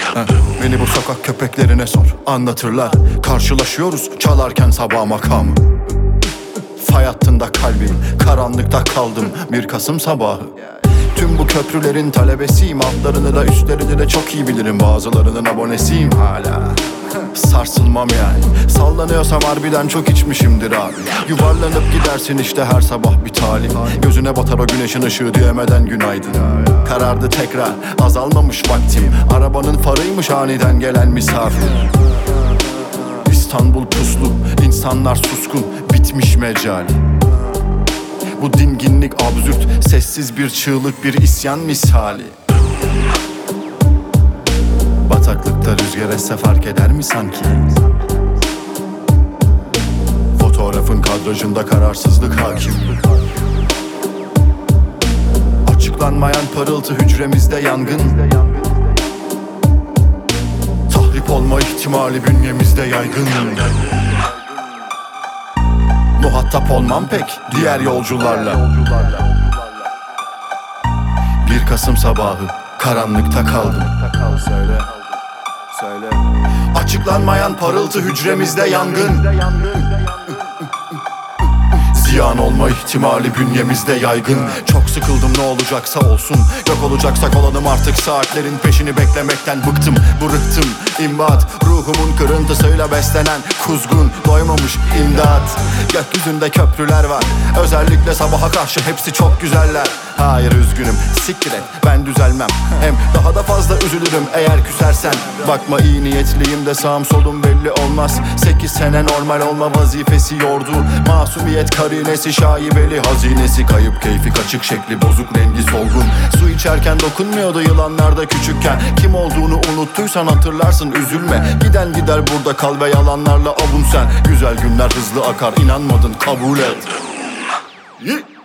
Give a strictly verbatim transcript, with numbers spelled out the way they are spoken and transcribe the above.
Beni bu sokak köpeklerine sor, anlatırlar. Karşılaşıyoruz çalarken sabah makamı. Fay hattında kalbim, karanlıkta kaldım bir Kasım sabahı. Tüm bu köprülerin talebesiyim, altlarını da üstlerini de çok iyi bilirim. Bazılarının abonesiyim hala. Sarsılmam yani, sallanıyorsam harbiden çok içmişimdir abi. Yuvarlanıp gidersin işte her sabah bir talim. Gözüne batar o güneşin ışığı diyemeden günaydın. Karardı tekrar, azalmamış vaktim. Arabanın farıymış aniden gelen misafir. İstanbul puslu, insanlar suskun, bitmiş mecal. Bu dinginlik absürt, sessiz bir çığlık, bir isyan misali. Bataklıkta rüzgar esse fark eder mi sanki? Fotoğrafın kadrajında kararsızlık hakim. Açıklanmayan parıltı hücremizde yangın. Tahrip olma ihtimali bünyemizde yaygın. Muhatap olmam pek diğer yolcularla. Bir Kasım sabahı karanlıkta kaldım. Söyle, söyle. Açıklanmayan parıltı hücremizde yangın. Ziyan olma ihtimali bünyemizde yaygın. Çok sıkıldım, ne olacaksa olsun. Yok olacaksak olalım artık, saatlerin peşini beklemekten bıktım. Bu rıhtım imbat, ruhumun kırıntısıyla beslenen kuzgun, doymamış imdat. Gökyüzünde köprüler var, özellikle sabaha karşı hepsi çok güzeller. Hayır üzgünüm, siktir et, ben düzelmem. Hem daha da fazla üzülürüm eğer küsersen. Bakma iyi niyetliyim de sağım solum belli olmaz. Sekiz sene normal olma vazifesi yordu. Masumiyet karinesi şaibeli, hazinesi kayıp, keyfi kaçık, şekli bozuk, rengi solgun. Su içerken dokunmuyordu yılanlarda küçükken. Kim olduğunu unuttuysan hatırlarsın, üzülme. Giden gider, burada kal ve yalanlarla avun sen. Güzel günler hızlı akar, inanmadın kabul et.